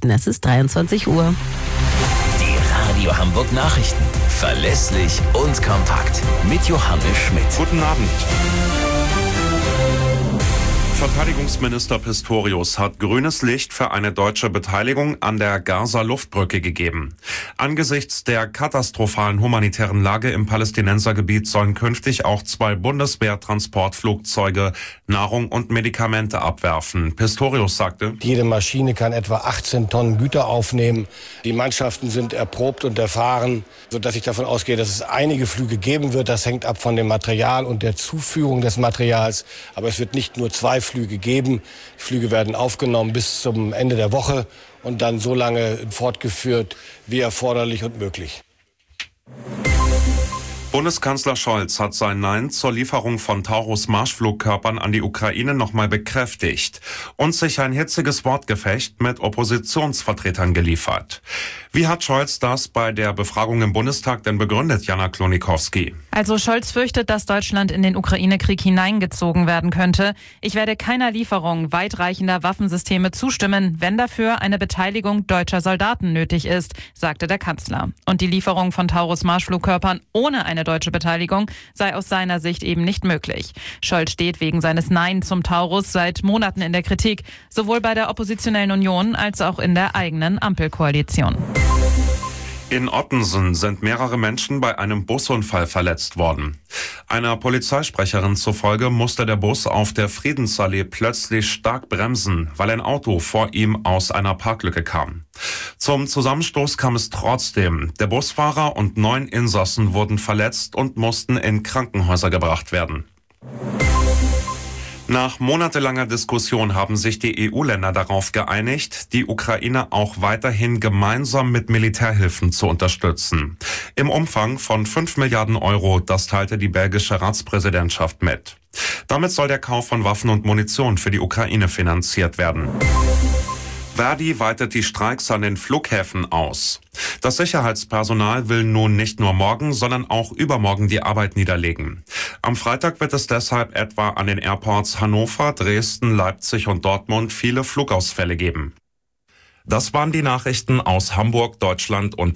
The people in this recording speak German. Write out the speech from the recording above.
Nachrichten. Es ist 23 Uhr. Die Radio Hamburg Nachrichten. Verlässlich und kompakt. Mit Johannes Schmidt. Guten Abend. Verteidigungsminister Pistorius hat grünes Licht für eine deutsche Beteiligung an der Gaza-Luftbrücke gegeben. Angesichts der katastrophalen humanitären Lage im Palästinensergebiet sollen künftig auch 2 Bundeswehr-Transportflugzeuge Nahrung und Medikamente abwerfen. Pistorius sagte: Jede Maschine kann etwa 18 Tonnen Güter aufnehmen. Die Mannschaften sind erprobt und erfahren, sodass ich davon ausgehe, dass es einige Flüge geben wird. Das hängt ab von dem Material und der Zuführung des Materials. Aber es wird nicht nur 2 Flüge geben. Die Flüge werden aufgenommen bis zum Ende der Woche und dann so lange fortgeführt wie erforderlich und möglich. Bundeskanzler Scholz hat sein Nein zur Lieferung von Taurus-Marschflugkörpern an die Ukraine nochmal bekräftigt und sich ein hitziges Wortgefecht mit Oppositionsvertretern geliefert. Wie hat Scholz das bei der Befragung im Bundestag denn begründet, Jana Klonikowski? Also Scholz fürchtet, dass Deutschland in den Ukraine-Krieg hineingezogen werden könnte. Ich werde keiner Lieferung weitreichender Waffensysteme zustimmen, wenn dafür eine Beteiligung deutscher Soldaten nötig ist, sagte der Kanzler. Und die Lieferung von Taurus-Marschflugkörpern ohne eine deutsche Beteiligung sei aus seiner Sicht eben nicht möglich. Scholz steht wegen seines Nein zum Taurus seit Monaten in der Kritik, sowohl bei der oppositionellen Union als auch in der eigenen Ampelkoalition. In Ottensen sind mehrere Menschen bei einem Busunfall verletzt worden. Einer Polizeisprecherin zufolge musste der Bus auf der Friedensallee plötzlich stark bremsen, weil ein Auto vor ihm aus einer Parklücke kam. Zum Zusammenstoß kam es trotzdem. Der Busfahrer und 9 Insassen wurden verletzt und mussten in Krankenhäuser gebracht werden. Nach monatelanger Diskussion haben sich die EU-Länder darauf geeinigt, die Ukraine auch weiterhin gemeinsam mit Militärhilfen zu unterstützen. Im Umfang von 5 Milliarden Euro, das teilte die belgische Ratspräsidentschaft mit. Damit soll der Kauf von Waffen und Munition für die Ukraine finanziert werden. Verdi weitet die Streiks an den Flughäfen aus. Das Sicherheitspersonal will nun nicht nur morgen, sondern auch übermorgen die Arbeit niederlegen. Am Freitag wird es deshalb etwa an den Airports Hannover, Dresden, Leipzig und Dortmund viele Flugausfälle geben. Das waren die Nachrichten aus Hamburg, Deutschland und